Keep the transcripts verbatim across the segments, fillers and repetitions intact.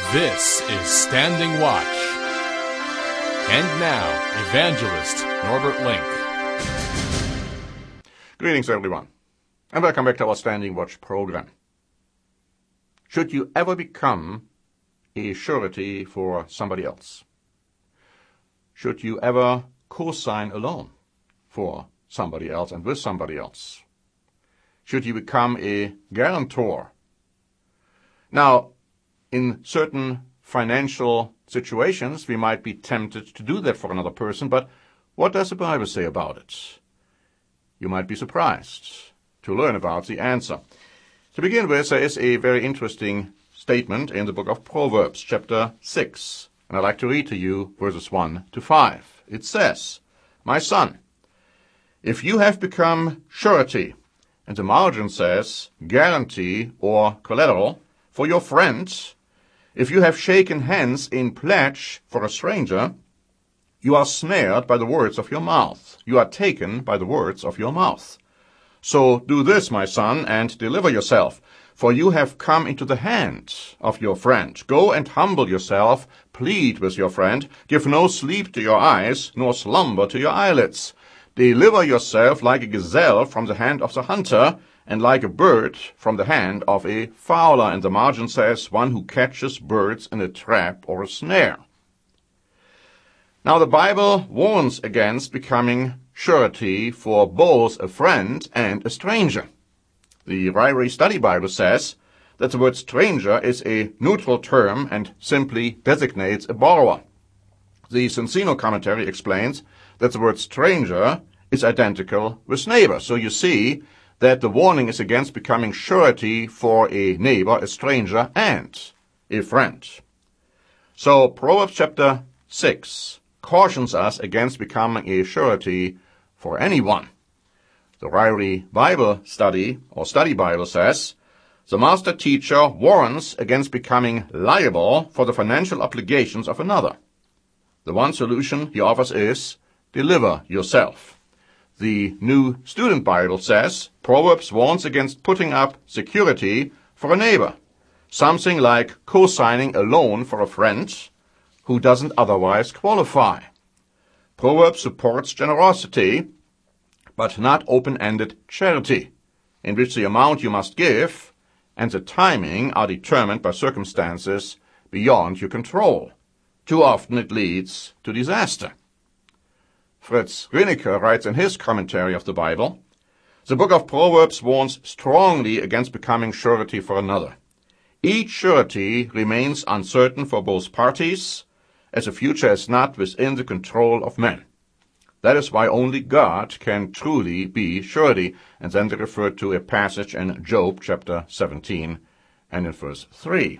This is Standing Watch. And now, Evangelist Norbert Link. Greetings, everyone, and welcome back to our Standing Watch program. Should you ever become a surety for somebody else? Should you ever co-sign a loan for somebody else and with somebody else? Should you become a guarantor? Now, in certain financial situations, we might be tempted to do that for another person, but what does the Bible say about it? You might be surprised to learn about the answer. To begin with, there is a very interesting statement in the book of Proverbs, chapter six, and I'd like to read to you verses one to five. It says, "My son, if you have become surety," and the margin says guarantee or collateral, "for your friend, if you have shaken hands in pledge for a stranger, you are snared by the words of your mouth. You are taken by the words of your mouth. So do this, my son, and deliver yourself, for you have come into the hand of your friend. Go and humble yourself, plead with your friend, give no sleep to your eyes, nor slumber to your eyelids. Deliver yourself like a gazelle from the hand of the hunter, and like a bird from the hand of a fowler." And the margin says, "one who catches birds in a trap or a snare." Now the Bible warns against becoming surety for both a friend and a stranger. The Ryrie Study Bible says that the word stranger is a neutral term and simply designates a borrower. The Cincino commentary explains that the word stranger is identical with neighbor. So you see that the warning is against becoming surety for a neighbor, a stranger, and a friend. So Proverbs chapter six cautions us against becoming a surety for anyone. The Ryrie Bible Study, or Study Bible, says, "The master teacher warns against becoming liable for the financial obligations of another. The one solution he offers is, deliver yourself." The New Student Bible says, Proverbs warns against putting up security for a neighbor, something like co-signing a loan for a friend who doesn't otherwise qualify. Proverbs supports generosity, but not open-ended charity, in which the amount you must give and the timing are determined by circumstances beyond your control. Too often it leads to disaster. Fritz Rienecker writes in his commentary of the Bible, "The book of Proverbs warns strongly against becoming surety for another. Each surety remains uncertain for both parties, as the future is not within the control of men. That is why only God can truly be surety." And then they refer to a passage in Job chapter seventeen and in verse three.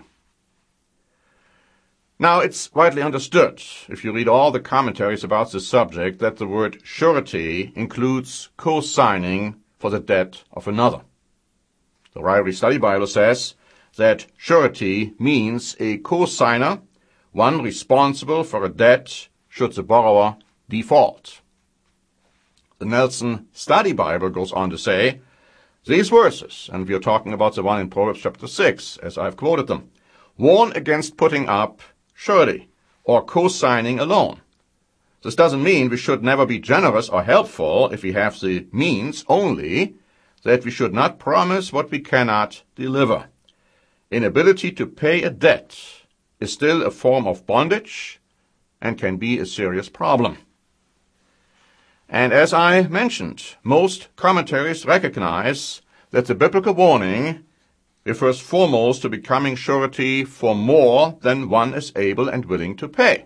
Now, it's widely understood, if you read all the commentaries about this subject, that the word surety includes co-signing for the debt of another. The Ryrie Study Bible says that surety means a co-signer, one responsible for a debt should the borrower default. The Nelson Study Bible goes on to say, these verses, and we are talking about the one in Proverbs chapter six, as I've quoted them, warn against putting up surety or co-signing a loan. This doesn't mean we should never be generous or helpful if we have the means, only that we should not promise what we cannot deliver. Inability to pay a debt is still a form of bondage and can be a serious problem. And as I mentioned, most commentaries recognize that the biblical warning refers foremost to becoming surety for more than one is able and willing to pay.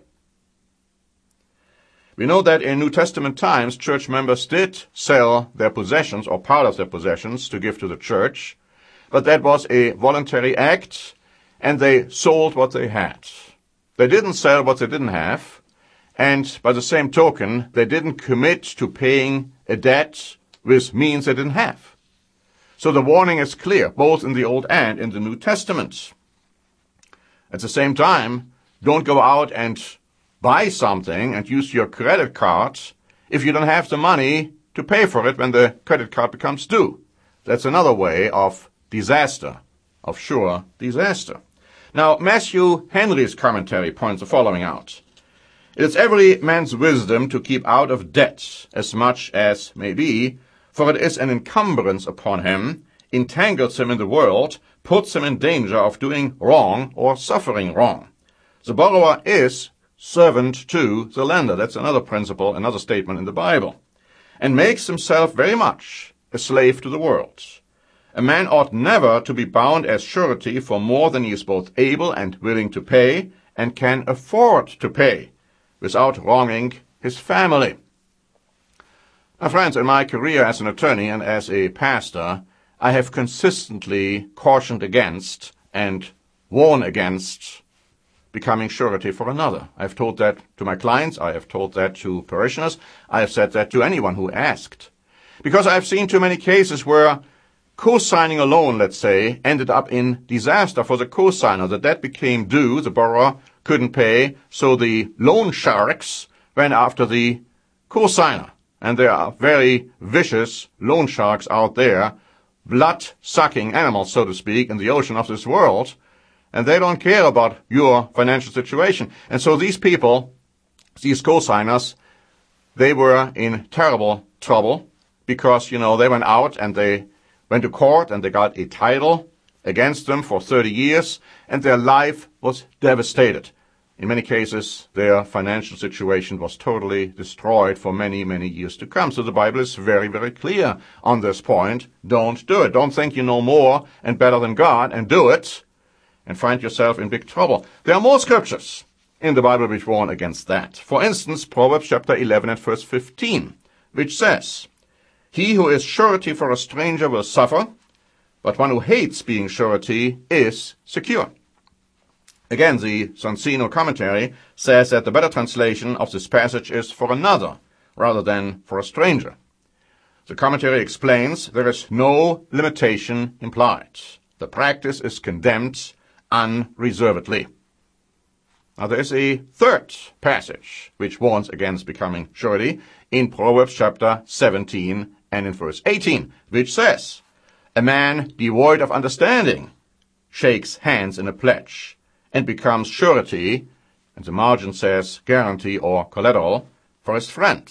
We know that in New Testament times, church members did sell their possessions or part of their possessions to give to the church, but that was a voluntary act, and they sold what they had. They didn't sell what they didn't have, and by the same token, they didn't commit to paying a debt with means they didn't have. So the warning is clear, both in the Old and in the New Testament. At the same time, don't go out and buy something and use your credit card if you don't have the money to pay for it when the credit card becomes due. That's another way of disaster, of sure disaster. Now, Matthew Henry's commentary points the following out. It is every man's wisdom to keep out of debt as much as may be, for it is an encumbrance upon him, entangles him in the world, puts him in danger of doing wrong or suffering wrong. The borrower is servant to the lender. That's another principle, another statement in the Bible. And makes himself very much a slave to the world. A man ought never to be bound as surety for more than he is both able and willing to pay, and can afford to pay, without wronging his family. Now, friends, in my career as an attorney and as a pastor, I have consistently cautioned against and warned against becoming surety for another. I have told that to my clients. I have told that to parishioners. I have said that to anyone who asked. Because I have seen too many cases where co-signing a loan, let's say, ended up in disaster for the co-signer. The debt became due, the borrower couldn't pay, so the loan sharks went after the co-signer. And there are very vicious loan sharks out there, blood-sucking animals, so to speak, in the ocean of this world, and they don't care about your financial situation. And so these people, these co-signers, they were in terrible trouble because, you know, they went out and they went to court and they got a title against them for thirty years, and their life was devastated. In many cases, their financial situation was totally destroyed for many, many years to come. So the Bible is very, very clear on this point. Don't do it. Don't think you know more and better than God and do it and find yourself in big trouble. There are more scriptures in the Bible which warn against that. For instance, Proverbs chapter eleven and verse fifteen, which says, "He who is surety for a stranger will suffer, but one who hates being surety is secure." Again, the Sonsino commentary says that the better translation of this passage is for another, rather than for a stranger. The commentary explains there is no limitation implied. The practice is condemned unreservedly. Now there is a third passage which warns against becoming surety in Proverbs chapter seventeen and in verse eighteen, which says, "A man devoid of understanding shakes hands in a pledge and becomes surety," and the margin says guarantee or collateral, "for his friend."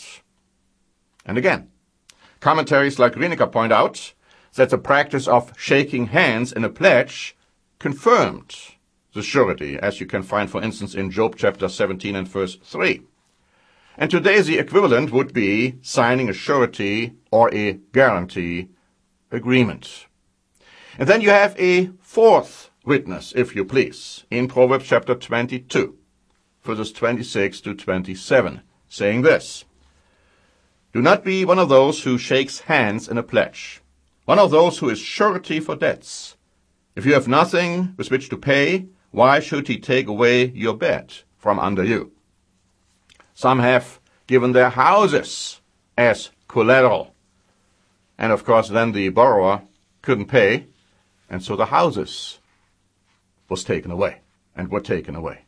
And again, commentaries like Rinecker point out that the practice of shaking hands in a pledge confirmed the surety, as you can find, for instance, in Job chapter seventeen and verse three. And today the equivalent would be signing a surety or a guarantee agreement. And then you have a fourth witness, if you please, in Proverbs chapter twenty-two, verses twenty-six to twenty-seven, saying this, "Do not be one of those who shakes hands in a pledge, one of those who is surety for debts. If you have nothing with which to pay, why should he take away your bed from under you?" Some have given their houses as collateral. And of course then the borrower couldn't pay, and so the houses was taken away and were taken away.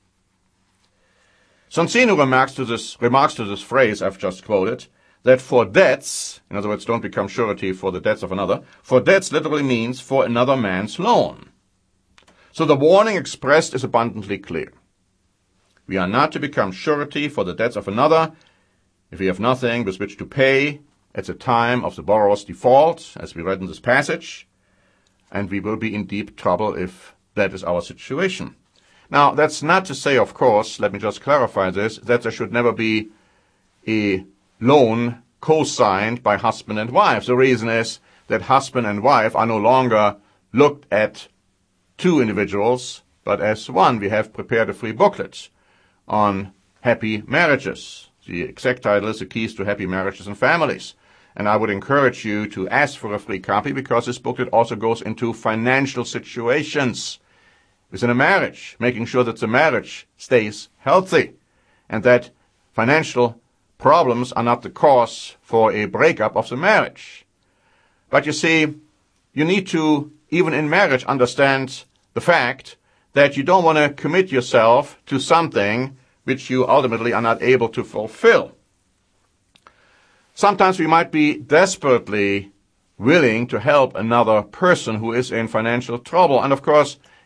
Sonsino remarks to this, remarks to this phrase I've just quoted, that for debts, in other words, don't become surety for the debts of another, for debts literally means for another man's loan. So the warning expressed is abundantly clear. We are not to become surety for the debts of another if we have nothing with which to pay at the time of the borrower's default, as we read in this passage, and we will be in deep trouble if that is our situation. Now, that's not to say, of course, let me just clarify this, that there should never be a loan co-signed by husband and wife. The reason is that husband and wife are no longer looked at two individuals, but as one. We have prepared a free booklet on happy marriages. The exact title is The Keys to Happy Marriages and Families. And I would encourage you to ask for a free copy because this booklet also goes into financial situations within a marriage, making sure that the marriage stays healthy and that financial problems are not the cause for a breakup of the marriage. But you see, you need to, even in marriage, understand the fact that you don't want to commit yourself to something which you ultimately are not able to fulfill. Sometimes we might be desperately willing to help another person who is in financial trouble. And of course,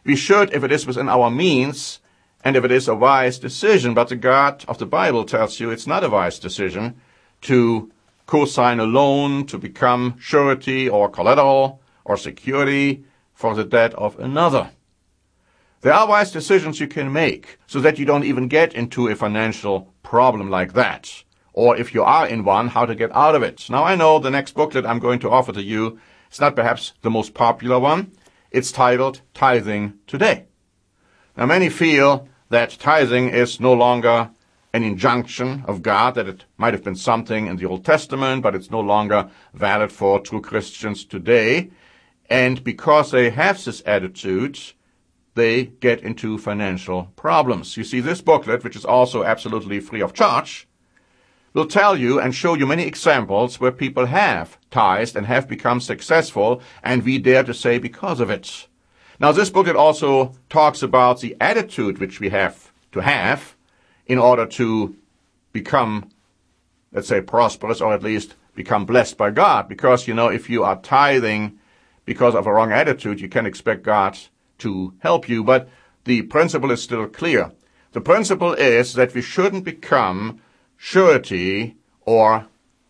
We should, if it is within our means, and if it is a wise decision. But the God of the Bible tells you it's not a wise decision to co-sign a loan, to become surety or collateral or security for the debt of another. There are wise decisions you can make so that you don't even get into a financial problem like that. Or if you are in one, how to get out of it. Now I know the next booklet I'm going to offer to you is not perhaps the most popular one. It's titled Tithing Today. Now many feel that tithing is no longer an injunction of God, that it might have been something in the Old Testament, but it's no longer valid for true Christians today. And because they have this attitude, they get into financial problems. You see, this booklet, which is also absolutely free of charge, will tell you and show you many examples where people have tithed and have become successful, and we dare to say because of it. Now, this booklet also talks about the attitude which we have to have in order to become, let's say, prosperous, or at least become blessed by God. Because, you know, if you are tithing because of a wrong attitude, you can expect God to help you. But the principle is still clear. The principle is that we shouldn't become surety or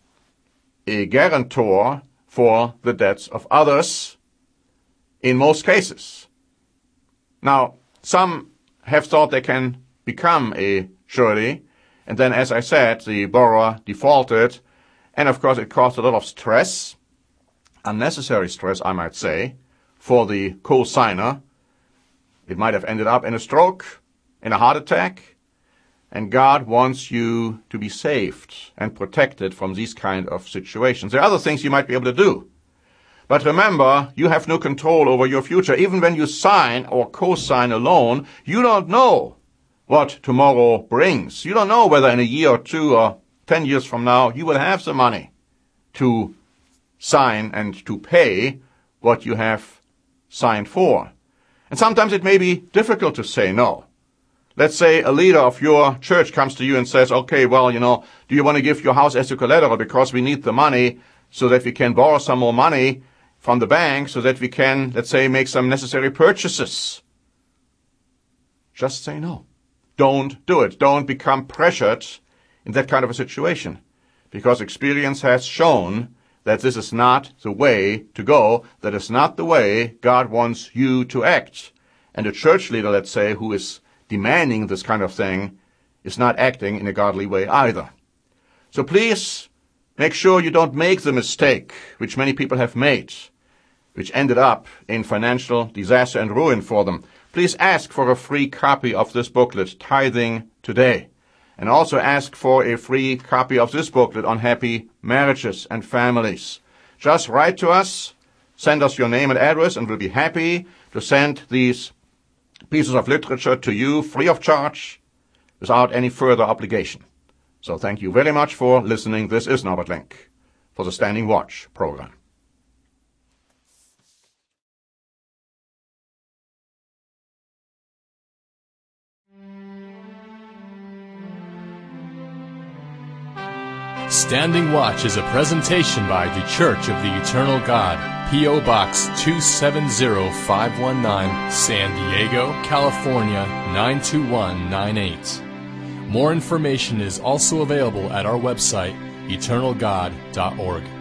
a guarantor for the debts of others in most cases. Now, some have thought they can become a surety, and then, as I said, the borrower defaulted, and of course it caused a lot of stress, unnecessary stress, I might say, for the co-signer. It might have ended up in a stroke, in a heart attack, and God wants you to be saved and protected from these kind of situations. There are other things you might be able to do. But remember, you have no control over your future. Even when you sign or co-sign a loan, you don't know what tomorrow brings. You don't know whether in a year or two or ten years from now you will have the money to sign and to pay what you have signed for. And sometimes it may be difficult to say no. Let's say a leader of your church comes to you and says, okay, well, you know, do you want to give your house as a collateral because we need the money so that we can borrow some more money from the bank so that we can, let's say, make some necessary purchases? Just say no. Don't do it. Don't become pressured in that kind of a situation, because experience has shown that this is not the way to go. That is not the way God wants you to act. And a church leader, let's say, who is demanding this kind of thing is not acting in a godly way either. So please make sure you don't make the mistake which many people have made, which ended up in financial disaster and ruin for them. Please ask for a free copy of this booklet, Tithing Today. And also ask for a free copy of this booklet on happy marriages and families. Just write to us, send us your name and address, and we'll be happy to send these pieces of literature to you free of charge without any further obligation. So thank you very much for listening. This is Norbert Link for the Standing Watch program. Standing Watch is a presentation by The Church of the Eternal God, P O Box two seven zero five one nine, San Diego, California nine two one nine eight. More information is also available at our website, eternal god dot org.